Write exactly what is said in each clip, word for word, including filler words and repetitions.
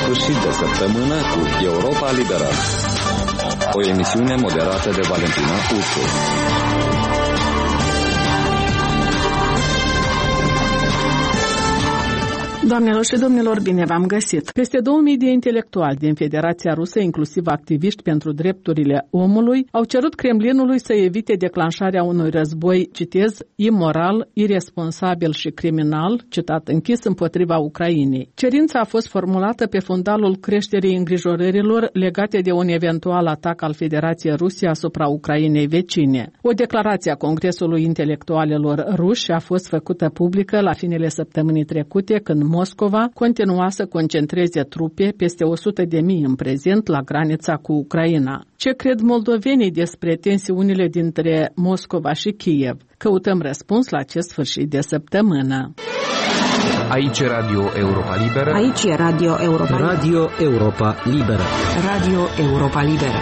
sfârșit de săptămână cu Europa Liberă. O emisiune moderată de Valentina Ursu. Doamnelor și domnilor, bine v-am găsit! Peste două mii de intelectuali din Federația Rusă, inclusiv activiști pentru drepturile omului, au cerut Kremlinului să evite declanșarea unui război, citez, imoral, iresponsabil și criminal, citat închis, împotriva Ucrainei. Cerința a fost formulată pe fundalul creșterii îngrijorărilor legate de un eventual atac al Federației Ruse asupra Ucrainei vecine. O declarație a Congresului Intelectualilor ruși a fost făcută publică la finele săptămânii trecute, când Moscova continua să concentreze trupe, peste o sută de mii în prezent, la granița cu Ucraina. Ce cred moldovenii despre tensiunile dintre Moscova și Kiev? Căutăm răspuns la acest sfârșit de săptămână. Aici Radio Europa Liberă. Aici e Radio Europa Liberă. Radio Europa Liberă. Radio Europa Liberă.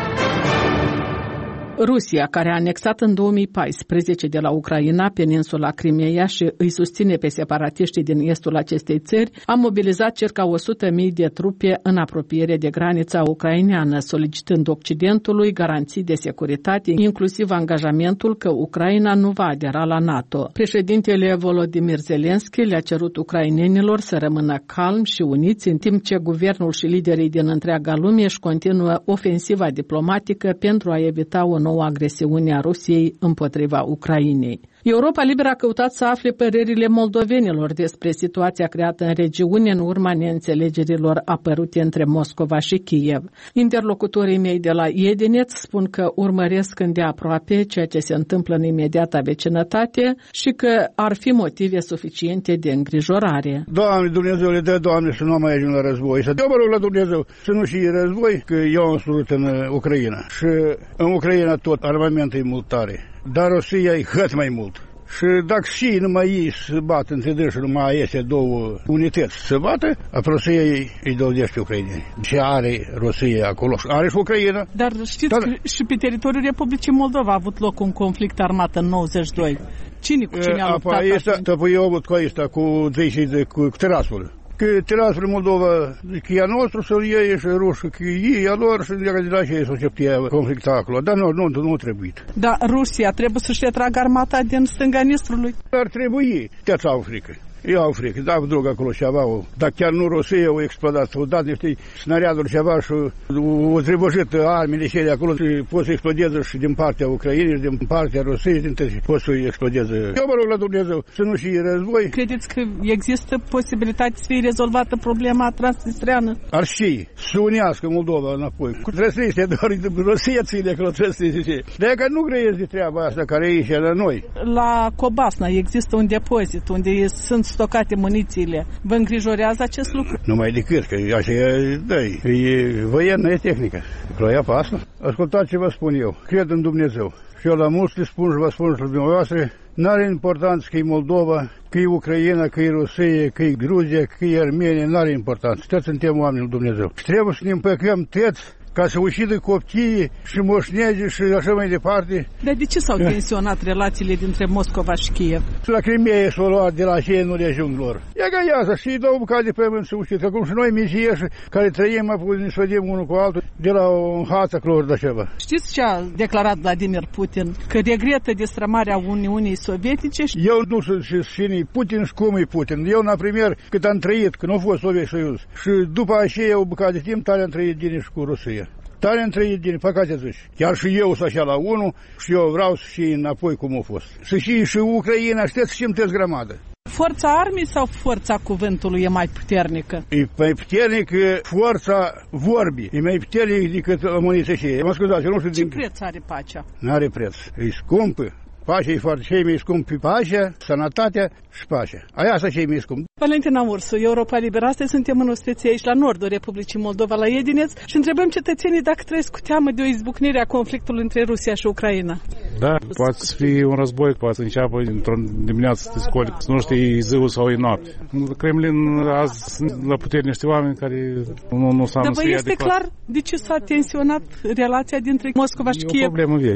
Rusia, care a anexat în două mii paisprezece de la Ucraina peninsula Crimeea și îi susține pe separatiștii din estul acestei țări, a mobilizat circa o sută de mii de trupe în apropiere de granița ucraineană, solicitând Occidentului garanții de securitate, inclusiv angajamentul că Ucraina nu va adera la NATO. Președintele Volodymyr Zelensky le-a cerut ucrainenilor să rămână calmi și uniți, în timp ce guvernul și liderii din întreaga lume își continuă ofensiva diplomatică pentru a evita o nouă agresiune a Rusiei împotriva Ucrainei. Europa Liberă a căutat să afle părerile moldovenilor despre situația creată în regiune în urma neînțelegerilor apărute între Moscova și Kiev. Interlocutorii mei de la Edineț spun că urmăresc îndeaproape ceea ce se întâmplă în imediata vecinătate și că ar fi motive suficiente de îngrijorare. Doamne, Dumnezeu le dă, Doamne, să nu mai ajung la război. Să eu mă rog la Dumnezeu să nu fie război, că eu am sărut în Ucraina. Și în Ucraina tot armamentul e mult tare, dar Rusia e cât mai mult. Și dacă și numai ei se bat între dânsă, numai este două unități să bată, Rusia îi dovedește ucraineni. Ce are Rusia acolo? Are și Ucraina. Dar știți da, că și pe teritoriul Republicii Moldova a avut loc un conflict armat în nouăzeci și doi. Cine cu cine a luptat atunci? Apoi eu am cu asta, cu Dreisii, cu Tiraspol. Că Tiraspol Moldova, că e a nostru să-l iei și rușii, că ei a lor și de la ce să începea conflicta acolo. Dar nu, nu, nu trebuie. Dar Rusia trebuie să-și retragă armata din stânga Nistrului? Ar trebui. Te-ați au frică. Eu au frică, da, drog acolo ceva, dar chiar nu Rusia au explodat, au dat niște snariaduri ceva și au trebăjit armele și acolo și pot să explodeze și din partea Ucrainei, și din partea Rusiei, din tăi, pot să explodeze. Eu mă rog la Dumnezeu să nu fie război. Credeți că există posibilitate să fie rezolvată problema transnistreană? Ar fi, să unească Moldova înapoi. Cu Transnistria, doar Rusia ține acolo Transnistria. De că nu grăiesc de treaba asta care e aici la noi. La Cobasna există un depozit unde sunt stocate munițiile. Vă îngrijorează acest lucru? Nu mai decât, că așa e, da, e voienă, e tehnică. Ploia pe asta. Ascultați ce vă spun eu. Cred în Dumnezeu. Și eu la mulți le spun și vă spun și la dumneavoastră, n-are importanță că e Moldova, că e Ucraina, că e Rusia, că e Gruzia, că e Armenia, n-are importanță. Toți suntem oameni lui Dumnezeu. Și trebuie să ne împăcăm toți ca să ucidă copiii și moșnegi și așa mai departe. Dar de ce s-au tensionat relațiile dintre Moscova și Kiev? La Crimea s-au luat de la cei nu le ajung lor. Ia ca iasă și îi dau bucate de pământ să ucid. Acum și noi mizieși care trăim, apoi ne sfădim unul cu altul de la o hață clor de ceva. Știți ce a declarat Vladimir Putin? Că regretă destrămarea Uniunii Sovietice? Eu nu sunt și cine Putin și cum e Putin. Eu, la premier, cât am trăit, când nu a fost Soviet Soiuz. Și după aceea o bucată de timp, tare am trăit din și cu Rusia. Tare am trăit din păcate zici. Chiar și eu sunt așa la unul și eu vreau să și înapoi cum a fost. Să și și Ucraina, știți, și îmi grămadă. Forța armii sau forța cuvântului e mai puternică? E mai puternică forța vorbii. E mai puternic decât amuniția și ei. Mă scuzați, eu nu știu Ce din... preț are pacea? N-are preț. E scumpă. Pacea e foarte cei mai scumpi, pacea, sănătatea și pacea. Aia asta cei mai scumpi. Valentina Ursu, Europa Liberă. Astăzi suntem în osteție aici la nordul Republicii Moldova, la Edineț, și întrebăm cetățenii dacă trăiesc cu teamă de o izbucnire a conflictului între Rusia și Ucraina. Da, poate să fie un război, poate să înceapă într-o dimineață să te scoli, să nu știi ziua sau e noapte. Kremlin azi sunt la putere niște oameni care nu, nu s-au Dar vă este adecvat. Clar de ce s-a tensionat relația dintre Moscova și Kiev? E o problemă veche.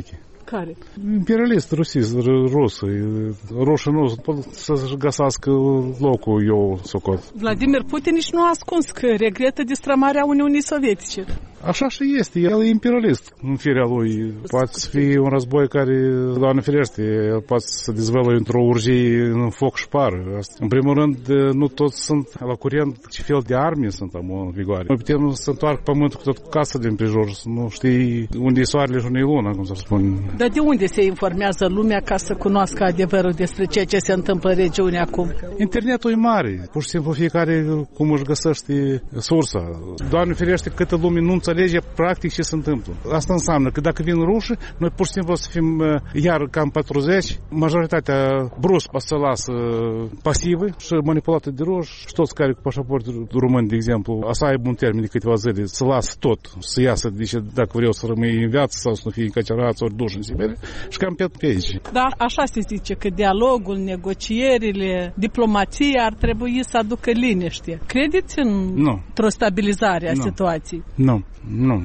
Care? Imperialist, rusist, rus. Rușii nu pot să-și găsească locul, eu socot. Vladimir Putin nici nu a ascuns că regretă destrămarea Uniunii Sovietice. Așa și este. El e imperialist în firea lui. Poate să fie un război care, Doamne ferește, el poate să dezvăluie într-o urgie în foc și par. În primul rând, nu toți sunt la curent ce fel de arme sunt în vigoare. Noi putem să întoarcă pământul cu tot casă din prejur, să nu știi unde e soarele și unde e luna, cum să spun. Dar de unde se informează lumea ca să cunoască adevărul despre ceea ce se întâmplă în regiune acum? Internetul e mare. Pur și simplu fiecare cum își găsește sursa. Doamne ferește, câtă lume nu înțelege practic ce se întâmplă. Asta înseamnă că dacă vin rușii, noi pur și simplu o să fim iar cam patruzeci, majoritatea brusc o să lasă pasivă și manipulată de ruși și toți care cu pașaport român, de exemplu, o să aibă un termen de câteva zile, să lasă tot, să iasă, deci dacă vreau să rămâi în viață sau să nu fie încăcerați ori duși în Siberia și cam pe, pe aici. Da, așa se zice că dialogul, negocierile, diplomația ar trebui să aducă liniște. Credeți în nu. într-o stabilizare a nu. situației? Nu. Nu.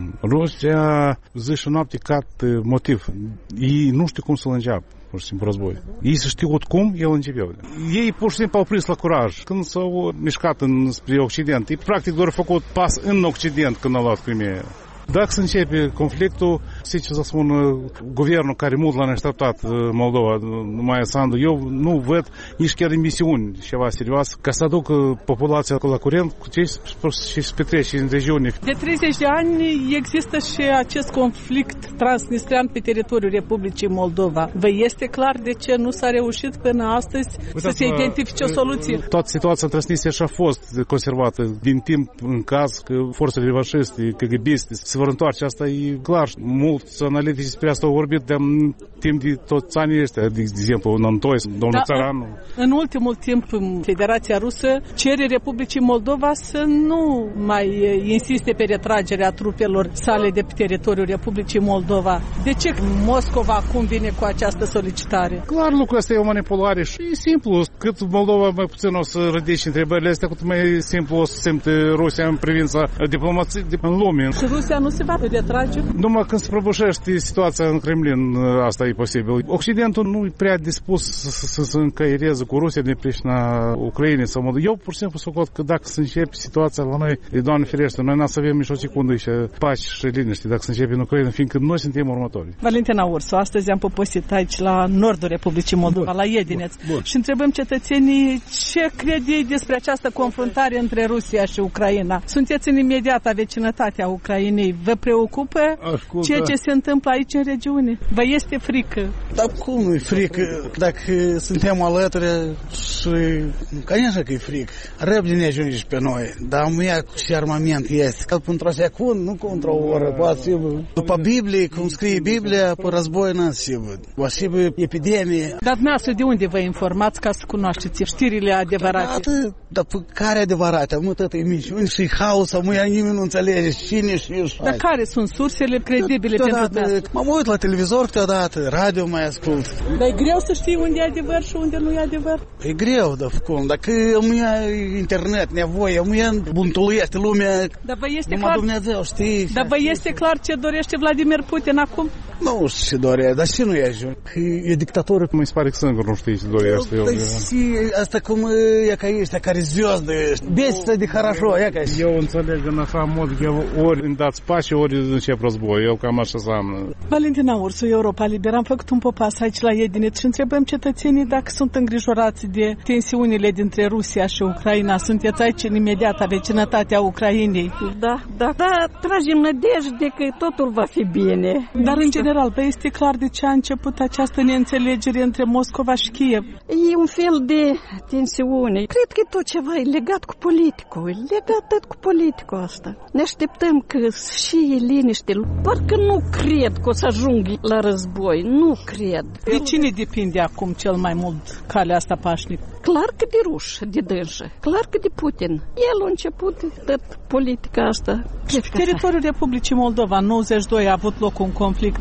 Rusia zi și noapte cat motiv. Ei nu știu cum să-l înceapă, pur și simplu, război. Ei să știu cum, el începeau. Ei pur și simplu au prins la curaj. Când s-au mișcat spre Occident, ei practic doar au făcut pas în Occident când au luat Crimea. Dacă se începe conflictul, ce să spun, guvernul care mult l-a neșteptat Moldova, numai Sandu, eu nu văd nici chiar în misiuni ceva serios ca să aducă populația la curent cu ce se petrece în regiune. De treizeci de ani există și acest conflict transnistrian pe teritoriul Republicii Moldova. Vă este clar de ce nu s-a reușit până astăzi să se identifice o soluție? Toată situația în Transnistria și-a fost conservată din timp în caz că forțele revanșiste, kgb-iste se vor întoarce. Asta e clar. Mulți analitici despre asta au vorbit de timp de toți anii ăștia. De exemplu, în Antoi, domnul da, Țăranu. În ultimul timp, Federația Rusă cere Republicii Moldova să nu mai insiste pe retragerea trupelor sale de pe teritoriul Republicii Moldova. De ce Moscova acum vine cu această solicitare? Clar, lucrul ăsta e o manipulare și e simplu. Cât Moldova mai puțin o să ridice întrebările astea, cât mai simplu o să simte Rusia în privința diplomației în lume. Și Rusia nu se va retrage? Numai când se prăbușește situația în Kremlin, asta e posibil. Occidentul nu e prea dispus să, să se încaiereze cu Rusia din pricina Ucrainei sau Moldova. Eu, pur și simplu, socot că dacă se începe situația la noi, e, Doamne ferește, noi n-am să avem nici o secundă și pace și liniște dacă se începe în Ucraina, fiindcă noi suntem următori. Valentina Ursu, astăzi am poposit aici la nordul Republicii Moldova, bun, la Iedineț, bun. Și întrebăm cetățenii ce cred ei despre această confruntare între Rusia și Ucraina. Sunteți în imediata vecinătate a Ucrainei. Vă preocupă Ascultă. ceea ce se întâmplă aici în regiune? Vă este frică? Dar cum nu e frică? Dacă suntem alături și... Конечно că e frică. Răbde ne ajunge și pe noi. Dar mea ce armament este. Că pentru o secundă, nu contra o oră. Poate după Biblie, cum scrie Biblia, pe război n-a sigur. O sigur epidemie. Dar dumneavoastră de unde vă informați ca să cunoașteți știrile adevărate? Dar pe care adevărate? Mă, tătă, e minciuni și haos, mă, nimeni nu înțelege cine și eu. Dar care sunt sursele credibile pentru dumneavoastră? Mă uit la televizor câteodată, radio mai ascult. Dar e greu să știi unde e adevăr și unde nu e adevăr? E greu, dar cum? Dacă îmi ia internet, nevoie, îmi ia buntuluiește lumea, dar vă este numai clar... Dumnezeu, știi? Dar vă este clar ce dorește Vladimir Putin acum? Nu știu ce dorește, dar și nu e ajung. E dictatoră. Mi se pare că singur nu știi ce dorește. Și asta cum e ca ăștia care zviozde, besită de хорошо, e ca și. Eu înțeleg în așa mod că ori îmi dați pace, ori încep război. Eu cam așa înseamnă. Valentina Ursu, Europa Liberă. Am făcut un popas aici la Iedineț și întrebăm cetățenii dacă sunt îngrijorați de tensiunile dintre Rusia și Ucraina. Sunteți aici în imediata vecinătate a Ucrainei. Da, da, da, tragem nădejde că totul va fi bine. Dar în general, vă este clar de ce a început această neînțelegere între Moscova și Kiev? E un fel de tensiune. Cred că tot ceva e legat cu politicul. E legat tot cu politicul asta. Ne așteptăm că și e liniște. Parcă nu cred că o să ajung la război. Nu cred. De cine depinde acum cel mai mult calea asta pașnică? Clar că de ruși, de dânsă. Clar că de Putin. El a început tot politica asta. Și pe teritoriul Republicii Moldova, în nouăzeci și doi a avut loc un conflict.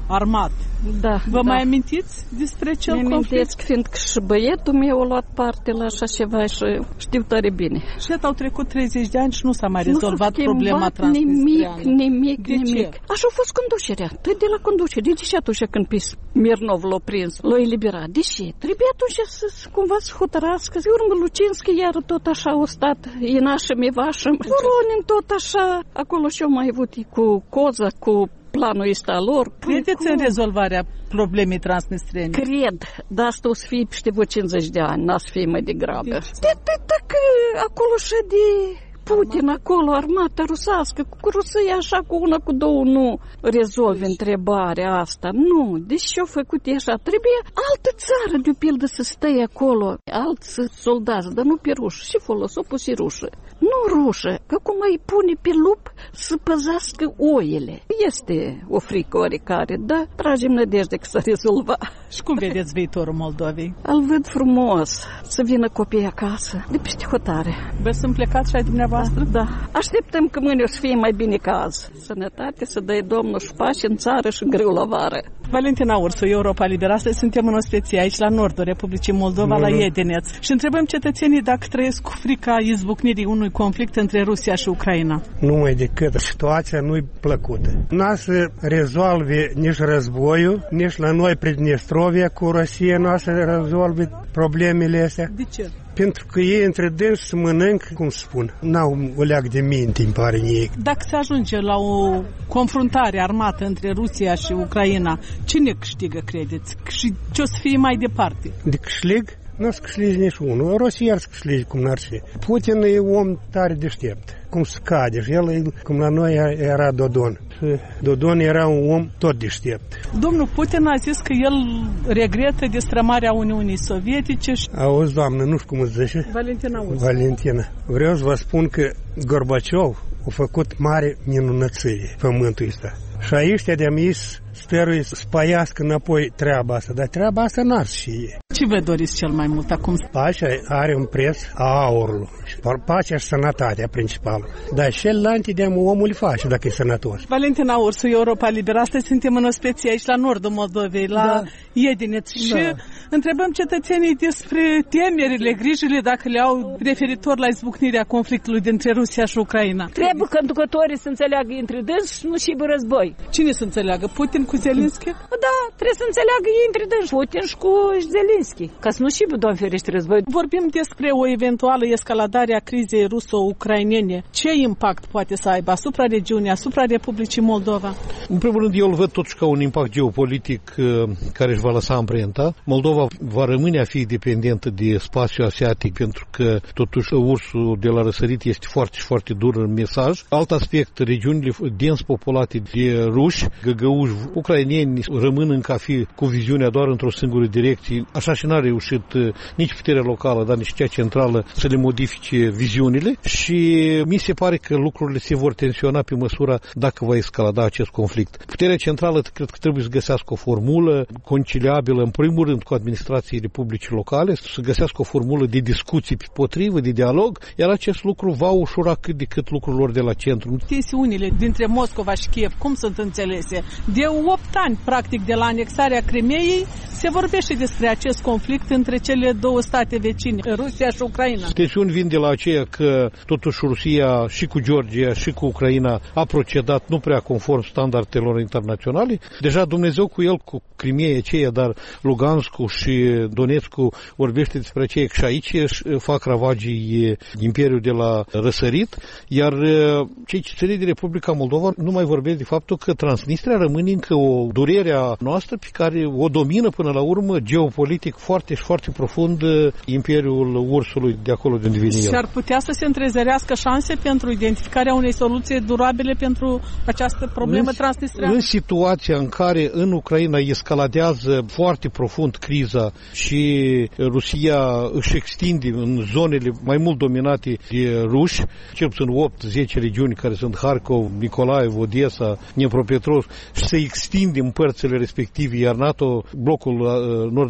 armat. Da. Vă da. mai amintiți despre cel Mi-am conflict? amintesc, fiindcă și băietul meu a luat parte la așa ceva și știu tare bine. Și au trecut treizeci de ani și nu s-a mai rezolvat nu s-a problema transnistreană. Nimic, nimic, de nimic. Ce? Așa a fost conducerea. Tot de la conducere. De ce atunci când Smirnov l-a prins, l-a eliberat? De ce? Trebuie atunci să, să cumva să hotărască. Zi urmă Lucinski iar tot așa a stat, e nașăm, e vașăm. Voronin tot așa. Acolo și-au mai avut cu Coza, cu planul ăsta lor. Credeți în rezolvarea problemei transnistrene? Cred, dar asta o să fie peste vreo cincizeci de ani, n-a să fie mai degrabă. De atâta că acolo și de Putin, acolo, armata rusească, cu Rusia așa, cu una, cu două, nu rezolve întrebarea asta. Nu, deci ce-au făcut ei așa? Trebuie altă țară, de pildă, să stai acolo, alți soldați, dar nu pe ruși. Și folos, o pus rușă. Nu rușă, că cum îi pune pe lup să păzească oile. Este o frică oricare, dar tragem nădejde că s-a rezolvat. Și cum vedeți viitorul Moldovei? Îl văd frumos, să vină copiii acasă, de peste hotare. Vă sunt plecați și ai dumneavoastră? Da, da. Așteptăm că mâine o să fie mai bine ca azi. Sănătate, să dai Domnul și pace în țară și greu la vară. Valentina Ursu, Europa Liberă. Astăzi suntem în ospeție aici la nordul Republicii Moldova, nu, la Iedeneț. Și întrebăm cetățenii dacă trăiesc cu frica izbucnirii unui conflict între Rusia și Ucraina. Numai decât situația nu-i plăcută. N-a să rezolve nici războiul, nici la noi Pridnestrovia cu Rusia n-a să rezolve problemele astea. De ce? Pentru că ei între dânsi mănânc, cum spun, n-au o leac de minte, îmi pare ei. Dacă se ajunge la o confruntare armată între Rusia și Ucraina, cine câștigă, credeți? Și ce o să fie mai departe? De câștig? Nu o să câștigi nici unul. Rusia ar să câștigi cum n-ar fi. Putin e om tare deștept, cum se cade. Și el, cum la noi era Dodon. Și Dodon era un om tot deștept. Domnul Putin a zis că el regretă destrămarea Uniunii Sovietice. Și... Auzi, doamnă, nu știu cum îți zice. Valentina Ursu. Valentina. Vreau să vă spun că Gorbaciov a făcut mare minunăție pământul ăsta. Și aici de-am zis, sperui să spaiască înapoi treaba asta, dar treaba asta n-ar și e. Ce vă doriți cel mai mult acum? Pacea are un preț a aurului. Pacea și sănătatea principală. Dar celelalte de omul îl face dacă e sănătos. Valentina Ursu, Europa Liberă. Astăzi suntem în ospeție aici la nordul Moldovei, la da. Iedeneț. Și da. întrebăm cetățenii despre temerile, grijile, dacă le au referitor la izbucnirea conflictului dintre Rusia și Ucraina. Trebuie conducătorii să înțeleagă între dânsi și nu și război. Cine să înțeleagă? Putin cu Zelenski? Da, trebuie să înțeleagă ei între dânsi. Putin și cu Zelenski. Ca să nu și Doamne ferește război. Vorbim despre o eventuală escaladare a crizei ruso-ucrainene. Ce impact poate să aibă asupra regiunii, asupra Republicii Moldova? În primul rând, eu îl văd totuși ca un impact geopolitic care își va lăsa amprenta. Moldova va rămâne a fi dependentă de spațiul asiatic, pentru că totuși ursul de la răsărit este foarte, foarte dur în mesaj. Alt aspect, regiunile dens populate de ruși, găgăuși, ucraineni rămân încă a fi cu viziunea doar într-o singură direcție. Așa și n-a reușit nici puterea locală, dar nici cea centrală să le modifice viziunile și mi se pare că lucrurile se vor tensiona pe măsura dacă va escalada acest conflict. Puterea centrală cred că trebuie să găsească o formulă conciliabilă, în primul rând, cu administrațiile publice locale, să găsească o formulă de discuții potrivă, de dialog, iar acest lucru va ușura cât de cât lucrurilor de la centru. Tensiunile dintre Moscova și Kiev, cum sunt înțelese? De opt ani, practic, de la anexarea Crimeei, se vorbește despre acest conflict între cele două state vecine, Rusia și Ucraina. Tensiuni vin de la aceea că totuși Rusia și cu Georgia și cu Ucraina a procedat nu prea conform standardelor internaționale. Deja Dumnezeu cu el, cu Crimeea aceea, dar Luganskul și Donetskul vorbește despre aceea că și aici fac ravagii Imperiul de la răsărit, iar cei ce ține de Republica Moldova nu mai vorbesc de faptul că Transnistria rămâne încă o durere a noastră pe care o domină până la urmă geopolitic foarte și foarte profund Imperiul Ursului de acolo de unde vine el. Și ar putea să se întrezărească șanse pentru identificarea unei soluții durabile pentru această problemă transnistreană? În situația în care în Ucraina escaladează foarte profund criza și Rusia își extinde în zonele mai mult dominate de ruși, cel puțin opt zece regiuni care sunt Harkov, Nikolaev, Odessa, Dnipropetrovsk, și se extinde în părțile respective, iar NATO, blocul nord-atlantic,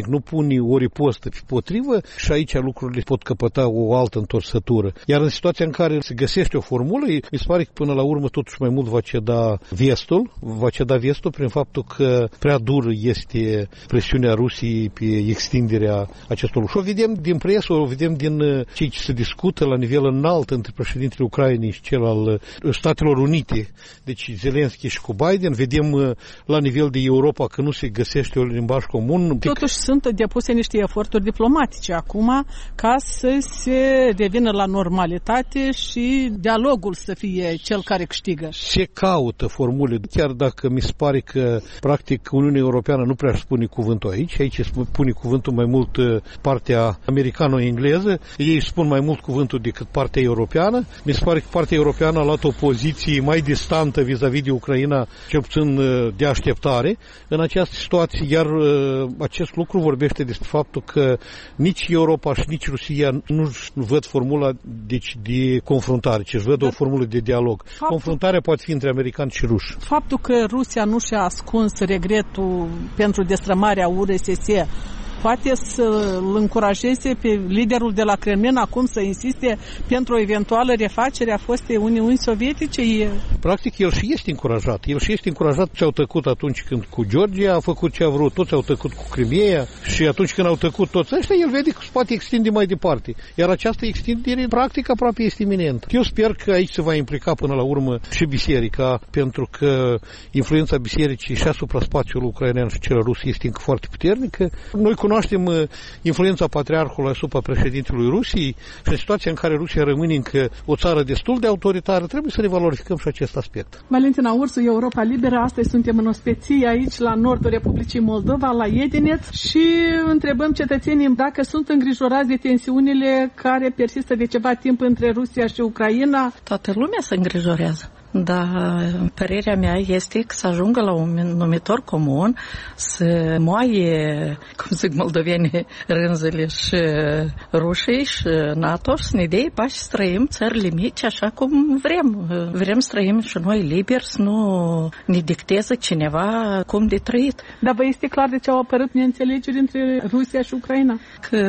nu pune o ripostă potrivă și aici lucrurile pot căpăta o altă întorsătură. Iar în situația în care se găsește o formulă, mi se pare că până la urmă totuși mai mult va ceda vestul, va ceda vestul prin faptul că prea dur este presiunea Rusiei pe extinderea acestor lucruri. Și o vedem din presă, o vedem din cei ce se discută la nivel înalt între președintele Ucrainei și cel al Statelor Unite, deci Zelenski și cu Biden, vedem la nivel de Europa că nu se găsește un limbaj comun. Totuși sunt depuse niște eforturi diplomatice acum ca să se revină la normalitate și dialogul să fie cel care câștigă. Se caută formule, chiar dacă mi se pare că practic Uniunea Europeană nu prea spune cuvântul aici, aici spune cuvântul mai mult partea americano-engleză, ei spun mai mult cuvântul decât partea europeană. Mi se pare că partea europeană a luat o poziție mai distantă vis-a-vis de Ucraina, cel puțin de așteptare în această situație, iar acest lucru vorbește despre faptul că nici Europa și nici Rusia nu văd formula deci, de confruntare, ci văd o formulă de dialog. Faptul, Confruntarea poate fi între americani și ruși. Faptul că Rusia nu și-a ascuns regretul pentru destrămarea U R S S poate să-l încurajeze pe liderul de la Kremlin acum să insiste pentru o eventuală refacere a fostei Uniuni Sovietice? Practic, el și este încurajat. El și este încurajat. Ce au tăcut atunci când cu Georgia a făcut ce a vrut, toți au tăcut cu Crimea și atunci când au tăcut toți ăștia, el vede că se poate extinde mai departe. Iar această extindere, practic, aproape este iminentă. Eu sper că aici se va implica până la urmă și biserica, pentru că influența bisericii și asupra spațiului ucrainean și cel rus este încă foarte puternică. Noi cunoaștem influența patriarhului asupra președintelui Rusiei și în situația în care Rusia rămâne încă o țară destul de autoritară, trebuie să revalorificăm și acest aspect. Valentina Ursu, Europa Liberă, astăzi suntem în ospeție aici la nordul Republicii Moldova, la Edinet, și întrebăm cetățenii dacă sunt îngrijorați de tensiunile care persistă de ceva timp între Rusia și Ucraina. Toată lumea se îngrijorează. Dar părerea mea este că să ajungă la un numitor comun, să moaie, cum zic moldovenii, rânzele și rușii și NATO și să ne dea pași să trăim țările mici așa cum vrem. Vrem să trăim și noi liberi, să nu ne dicteze cineva cum de trăit. Dar vă este clar de ce au apărut neînțelegeri între Rusia și Ucraina? Că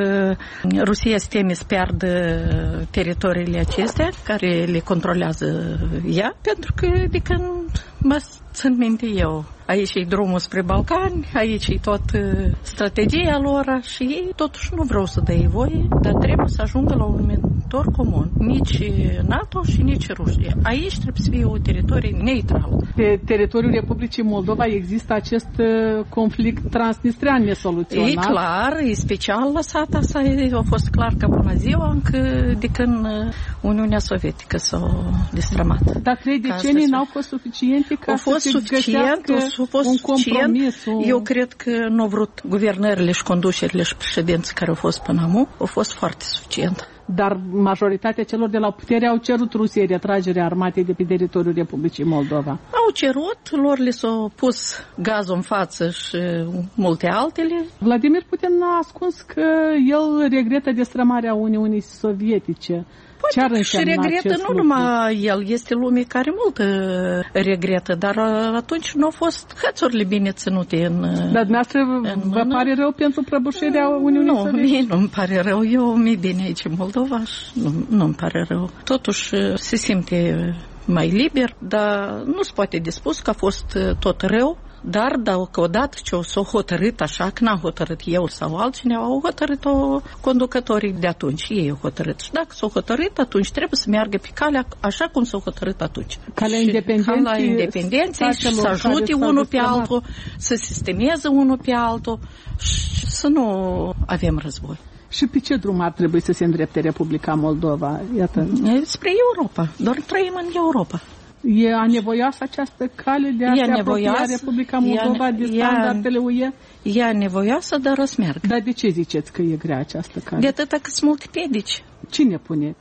Rusia se teme să piardă teritoriile acestea care le controlează ea, pentru că de când mă țin minte eu, aici e drumul spre Balcani, aici e tot strategia lor și ei totuși nu vreau să dea voie, dar trebuie să ajungă la un numitor comun. Nici NATO și nici Rusia. Aici trebuie să fie o teritorie neutrală. Pe teritoriul Republicii Moldova există acest conflict transnistrean nesoluționat. E clar, e special lăsat asta, a fost clar ca până ziua încă de când Uniunea Sovietică s-a destrămat. Dar trei decenii n-au fost suficiente ca să se suficient, a fost un compromis. Un... Eu cred că nu au vrut guvernările și conducerile și președinții care au fost până acum, au fost foarte suficient. Dar majoritatea celor de la putere au cerut Rusiei retragerea armatei de pe teritoriul Republicii Moldova. Au cerut, lor le s-au pus gazul în față și multe altele. Vladimir Putin a ascuns că el regretă destrămarea Uniunii Sovietice. Poate și regretă, nu lucru? Numai el, este lume care mult regretă, dar atunci nu au fost hățurile bine ținute în Dar dumneavoastră în vă pare rău pentru prăbușirea Uniunii nu, Sovietice? Nu, nu-mi pare rău, eu mi bine aici în Moldova și nu, nu-mi pare rău. Totuși se simte mai liber, dar nu se poate de spus că a fost tot rău. Dar dacă odată ce s-au hotărât așa, că n-am hotărât eu sau altcineva, au hotărât-o conducătorii de atunci, ei au hotărât. Și dacă s-au hotărât, atunci trebuie să meargă pe calea așa cum s-au hotărât atunci. Calea independenței, calea independenței și să ajute unul pe altul, să sistemeze unul pe altul și să nu avem război. Și pe ce drum ar trebui să se îndrepte Republica Moldova? Iată. Spre Europa. Doar trăim în Europa. E anevoioasă această cale de a e se apropia Republica Moldova de standardele U E? E anevoioasă, dar o să meargă. Dar de ce ziceți că e grea această cale? De atâta că sunt multe piedici. Cine pune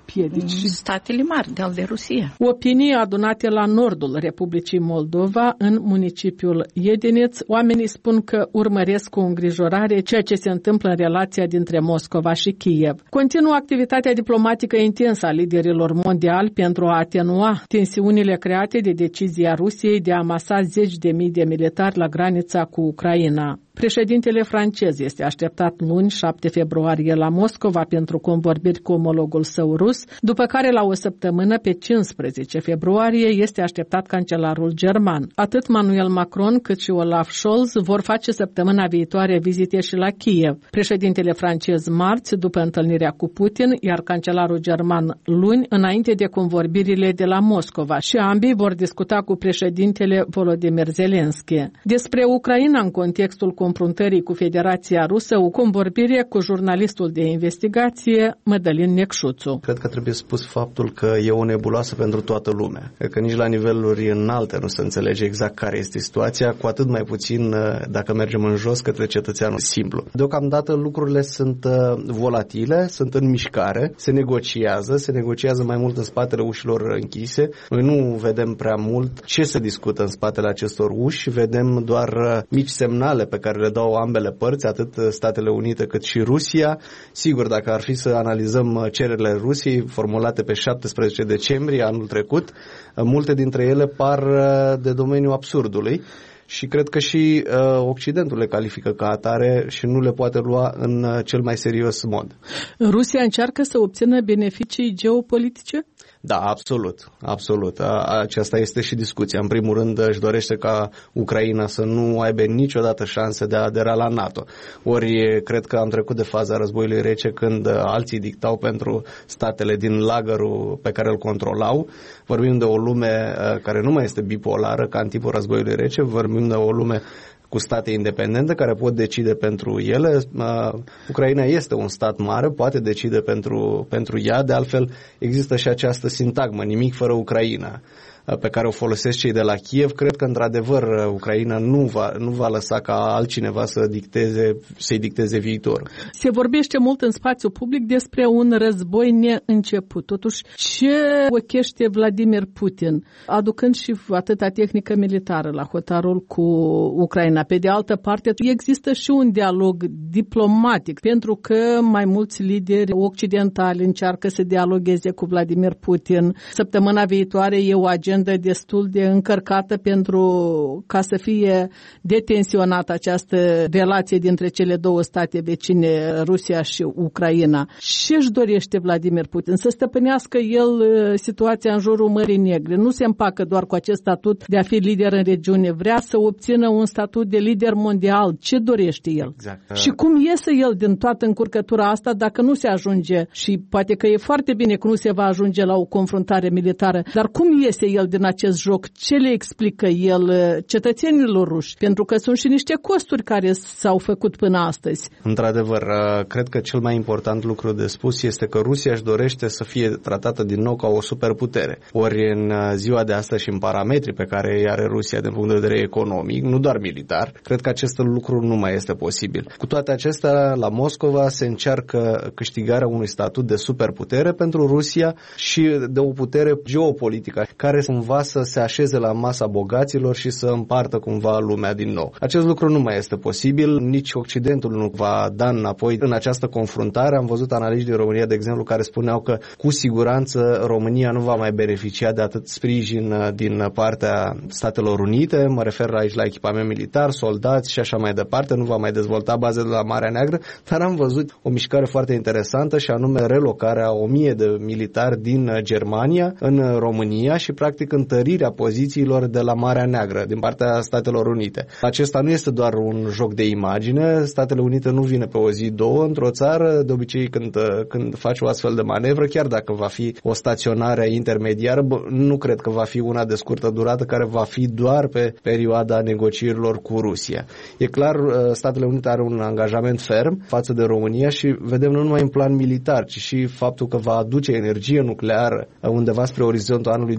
piedici? Statele mari, de-al de Rusia. Opinii adunate la nordul Republicii Moldova, în municipiul Iedineț, oamenii spun că urmăresc cu îngrijorare ceea ce se întâmplă în relația dintre Moscova și Kiev. Continuă activitatea diplomatică intensă a liderilor mondiali pentru a atenua tensiunile create de decizia Rusiei de a amasa zeci de mii de militari la granița cu Ucraina. Președintele francez este așteptat luni, șapte februarie, la Moscova pentru convorbiri cu omologul său rus, după care la o săptămână, pe cincisprezece februarie, este așteptat cancelarul german. Atât Emmanuel Macron cât și Olaf Scholz vor face săptămâna viitoare vizite și la Kiev. Președintele francez marți, după întâlnirea cu Putin, iar cancelarul german luni, înainte de convorbirile de la Moscova, și ambii vor discuta cu președintele Volodymyr Zelensky. Despre Ucraina în contextul confruntării cu Federația Rusă, o convorbire cu jurnalistul de investigație Mădălin Necșuțu. Cred că trebuie spus faptul că e o nebuloasă pentru toată lumea. Cred că nici la niveluri înalte nu se înțelege exact care este situația, cu atât mai puțin dacă mergem în jos către cetățeanul simplu. Deocamdată lucrurile sunt volatile, sunt în mișcare, se negociază, se negociază mai mult în spatele ușilor închise. Noi nu vedem prea mult ce se discută în spatele acestor uși, vedem doar mici semnale pe care le dau ambele părți, atât Statele Unite cât și Rusia. Sigur, dacă ar fi să analizăm cererile Rusiei formulate pe șaptesprezece decembrie anul trecut, multe dintre ele par de domeniul absurdului. Și cred că și uh, Occidentul le califică ca atare și nu le poate lua în uh, cel mai serios mod. Rusia încearcă să obțină beneficii geopolitice? Da, absolut, absolut. A, aceasta este și discuția. În primul rând își dorește ca Ucraina să nu aibă niciodată șanse de a adera la NATO. Ori cred că am trecut de faza războiului rece când alții dictau pentru statele din lagărul pe care îl controlau. Vorbim de o lume care nu mai este bipolară ca în timpul războiului rece, vorbim de o lume cu state independente care pot decide pentru ele. Uh, Ucraina este un stat mare, poate decide pentru, pentru ea, de altfel există și această sintagmă, nimic fără Ucraina, pe care o folosesc cei de la Kiev. Cred că, într-adevăr, Ucraina nu va, nu va lăsa ca altcineva să dicteze, să-i dicteze viitorul. Se vorbește mult în spațiu public despre un război neînceput. Totuși, ce ochește Vladimir Putin, aducând și atâta tehnică militară la hotarul cu Ucraina? Pe de altă parte, există și un dialog diplomatic, pentru că mai mulți lideri occidentali încearcă să dialogueze cu Vladimir Putin. Săptămâna viitoare e o agendă destul de încărcată pentru ca să fie detensionată această relație dintre cele două state vecine, Rusia și Ucraina. Ce își dorește Vladimir Putin? Să stăpânească el situația în jurul Mării Negre. Nu se împacă doar cu acest statut de a fi lider în regiune. Vrea să obțină un statut de lider mondial. Ce dorește el? Exact. Și cum iese el din toată încurcătura asta dacă nu se ajunge, și poate că e foarte bine că nu se va ajunge la o confruntare militară, dar cum iese el din acest joc? Ce le explică el cetățenilor ruși? Pentru că sunt și niște costuri care s-au făcut până astăzi. Într-adevăr, cred că cel mai important lucru de spus este că Rusia își dorește să fie tratată din nou ca o superputere. Ori în ziua de astăzi și în parametrii pe care îi are Rusia din punct de vedere economic, nu doar militar, cred că acest lucru nu mai este posibil. Cu toate acestea, la Moscova se încearcă câștigarea unui statut de superputere pentru Rusia și de o putere geopolitică care cumva să se așeze la masa bogaților și să împartă cumva lumea din nou. Acest lucru nu mai este posibil, nici Occidentul nu va da înapoi în această confruntare. Am văzut analiști din România, de exemplu, care spuneau că cu siguranță România nu va mai beneficia de atât sprijin din partea Statelor Unite, mă refer aici la echipament militar, soldați și așa mai departe, nu va mai dezvolta baze de la Marea Neagră, dar am văzut o mișcare foarte interesantă și anume relocarea o mie de militari din Germania în România și practic întărirea pozițiilor de la Marea Neagră din partea Statelor Unite. Acesta nu este doar un joc de imagine. Statele Unite nu vine pe o zi, două într-o țară. De obicei când, când faci o astfel de manevră, chiar dacă va fi o staționare intermediară, nu cred că va fi una de scurtă durată care va fi doar pe perioada negocierilor cu Rusia. E clar, Statele Unite are un angajament ferm față de România și vedem nu numai în plan militar, ci și faptul că va aduce energie nucleară undeva spre orizontul anului două mii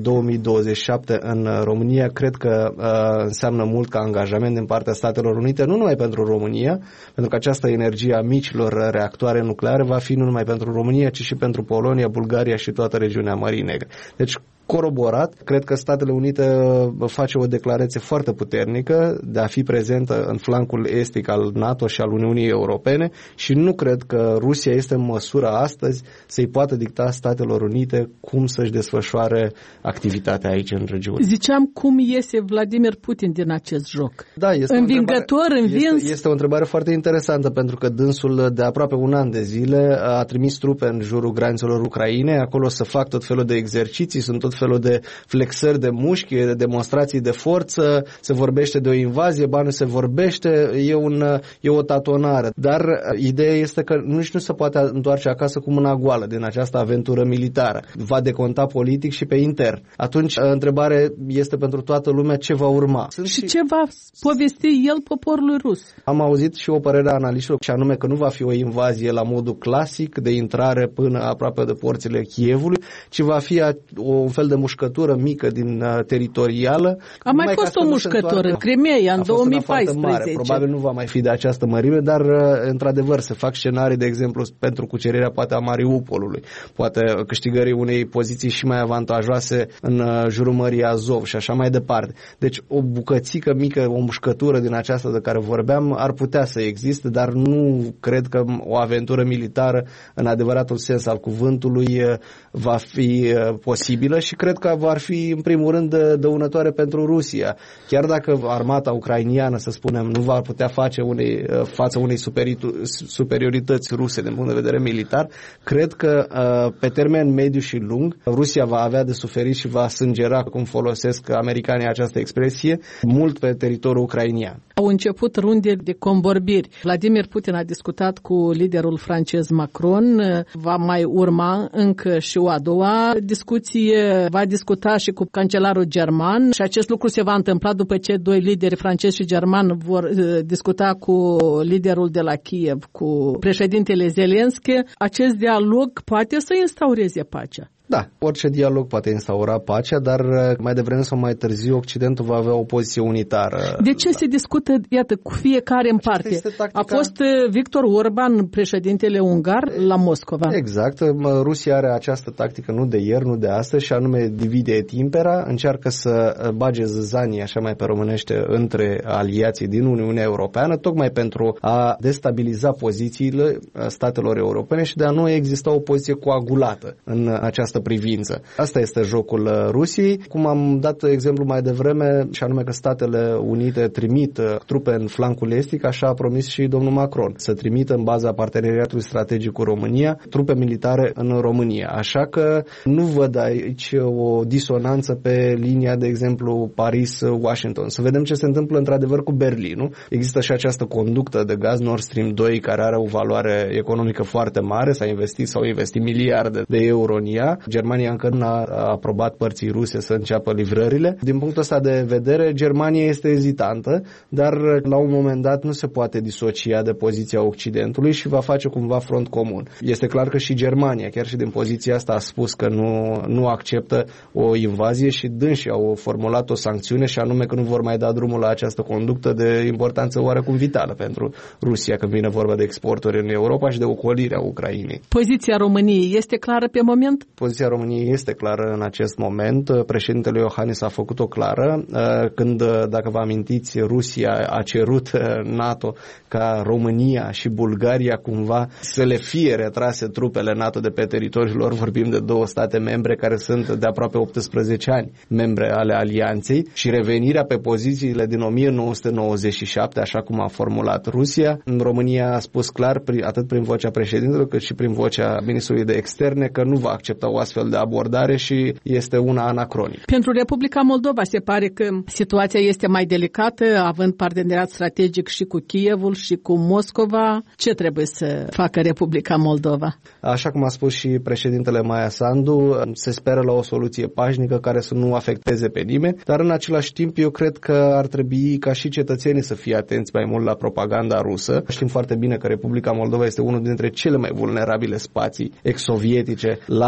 douăzeci și șapte în România, cred că uh, înseamnă mult ca angajament din partea Statelor Unite, nu numai pentru România, pentru că această energie a micilor reactoare nucleare va fi nu numai pentru România, ci și pentru Polonia, Bulgaria și toată regiunea Mării Negre. Deci, coroborat, cred că Statele Unite face o declarație foarte puternică de a fi prezentă în flancul estic al NATO și al Uniunii Europene și nu cred că Rusia este în măsură astăzi să-i poată dicta Statelor Unite cum să-și desfășoare activitatea aici în regiune. Ziceam cum iese Vladimir Putin din acest joc. Da, este învingător, învins? Este, este o întrebare foarte interesantă pentru că dânsul de aproape un an de zile a trimis trupe în jurul granițelor Ucrainei, acolo să fac tot felul de exerciții, sunt tot felul de flexări de mușchi, de demonstrații de forță, se vorbește de o invazie, ba nu se vorbește, e, un, e o tatonare. Dar ideea este că nici nu se poate întoarce acasă cu mâna goală din această aventură militară. Va deconta politic și pe intern. Atunci, întrebarea este pentru toată lumea ce va urma. Sunt și, și ce va povesti el poporului rus? Am auzit și o părere a analiștilor, și anume că nu va fi o invazie la modul clasic de intrare până aproape de porțile Kievului, ci va fi un fel de mușcătură mică din uh, teritorială. A mai fost o mușcătură, Crimeea, în două mii paisprezece. Mare. Probabil nu va mai fi de această mărime, dar uh, într-adevăr se fac scenarii, de exemplu, pentru cucerirea poate a Mariupolului, poate câștigării unei poziții și mai avantajoase în uh, jurul Mării Azov și așa mai departe. Deci o bucățică mică, o mușcătură din aceasta de care vorbeam ar putea să existe, dar nu cred că o aventură militară în adevăratul sens al cuvântului uh, va fi uh, posibilă și cred că va fi în primul rând dăunătoare pentru Rusia. Chiar dacă armata ucrainiană, să spunem, nu va putea face unei, față unei superiorități ruse din punct de vedere militar, cred că pe termen mediu și lung Rusia va avea de suferit și va sângera, cum folosesc americanii această expresie, mult pe teritoriul ucrainian. Au început runde de convorbiri. Vladimir Putin a discutat cu liderul francez Macron, va mai urma încă și o a doua discuție, va discuta și cu cancelarul german și acest lucru se va întâmpla după ce doi lideri francezi și german vor uh, discuta cu liderul de la Kiev, cu președintele Zelensky. Acest dialog poate să instaureze pacea. Da, orice dialog poate instaura pacea, dar mai devreme sau mai târziu Occidentul va avea o poziție unitară. De ce se discută, iată, cu fiecare în parte? A fost Victor Orban, președintele ungar, la Moscova. Exact. Rusia are această tactică nu de ieri, nu de astăzi, și anume divide et impera, încearcă să bage zăzanii, așa mai pe românește, între aliații din Uniunea Europeană, tocmai pentru a destabiliza pozițiile statelor europene și de a nu exista o poziție coagulată în această privință. Asta este jocul Rusiei. Cum am dat exemplu mai devreme, și anume că Statele Unite trimit trupe în flancul estic, așa a promis și domnul Macron, să trimită în baza parteneriatului strategic cu România trupe militare în România. Așa că nu văd aici o disonanță pe linia, de exemplu, Paris-Washington. Să vedem ce se întâmplă într-adevăr cu Berlinul. Există și această conductă de gaz Nord Stream doi care are o valoare economică foarte mare, s-a investit, s-au investit miliarde de euro în ea. Germania încă nu a aprobat părții ruse să înceapă livrările. Din punctul ăsta de vedere, Germania este ezitantă, dar la un moment dat nu se poate disocia de poziția Occidentului și va face cumva front comun. Este clar că și Germania, chiar și din poziția asta, a spus că nu, nu acceptă o invazie și dânsii au formulat o sancțiune și anume că nu vor mai da drumul la această conductă de importanță oarecum vitală pentru Rusia când vine vorba de exporturi în Europa și de ocolirea Ucrainei. Poziția României este clară pe moment? Poziția României este clară în acest moment. Președintele Iohannis a făcut-o clară când, dacă vă amintiți, Rusia a cerut NATO ca România și Bulgaria cumva să le fie retrase trupele NATO de pe teritoriul lor. Vorbim de două state membre care sunt de aproape optsprezece ani membre ale alianței și revenirea pe pozițiile din o mie nouă sute nouăzeci și șapte, așa cum a formulat Rusia. România a spus clar, atât prin vocea președintelui cât și prin vocea ministrului de externe, că nu va accepta o astfel de abordare și este una anacronică. Pentru Republica Moldova se pare că situația este mai delicată, având parteneriat strategic și cu Kievul și cu Moscova. Ce trebuie să facă Republica Moldova? Așa cum a spus și președintele Maia Sandu, se speră la o soluție pașnică care să nu afecteze pe nimeni, dar în același timp eu cred că ar trebui ca și cetățenii să fie atenți mai mult la propaganda rusă. Știm foarte bine că Republica Moldova este unul dintre cele mai vulnerabile spații ex-sovietice la această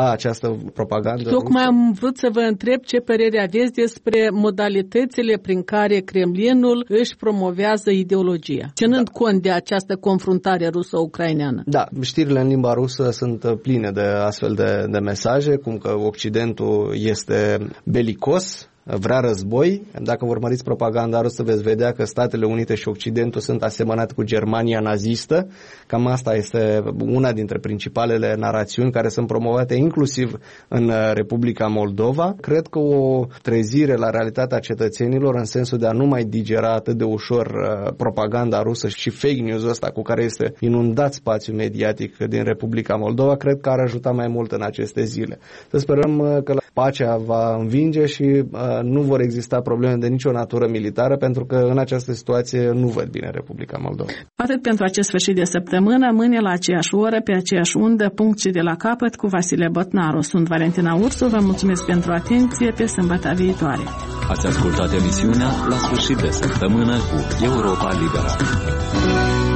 această propagandă. Tocmai am vrut să vă întreb ce părere aveți despre modalitățile prin care Kremlinul își promovează ideologia, ținând da. cont de această confruntare ruso-ucraineană. Da, știrile în limba rusă sunt pline de astfel de, de mesaje, cum că Occidentul este belicos, vrea război. Dacă vă urmăriți propaganda rusă, veți vedea că Statele Unite și Occidentul sunt asemănate cu Germania nazistă. Cam asta este una dintre principalele narațiuni care sunt promovate inclusiv în Republica Moldova. Cred că o trezire la realitatea cetățenilor în sensul de a nu mai digera atât de ușor propaganda rusă și fake news ăsta cu care este inundat spațiul mediatic din Republica Moldova, cred că ar ajuta mai mult în aceste zile. Să sperăm că pacea va învinge și nu vor exista probleme de nicio natură militară, pentru că în această situație nu văd bine Republica Moldova. Atât pentru acest sfârșit de săptămână, mâine la aceeași oră, pe aceeași undă, punct și de la capăt, cu Vasile Botnaru. Sunt Valentina Ursu, vă mulțumesc pentru atenție, pe sâmbătă viitoare. Ați ascultat emisiunea La sfârșit de săptămână cu Europa Liberă.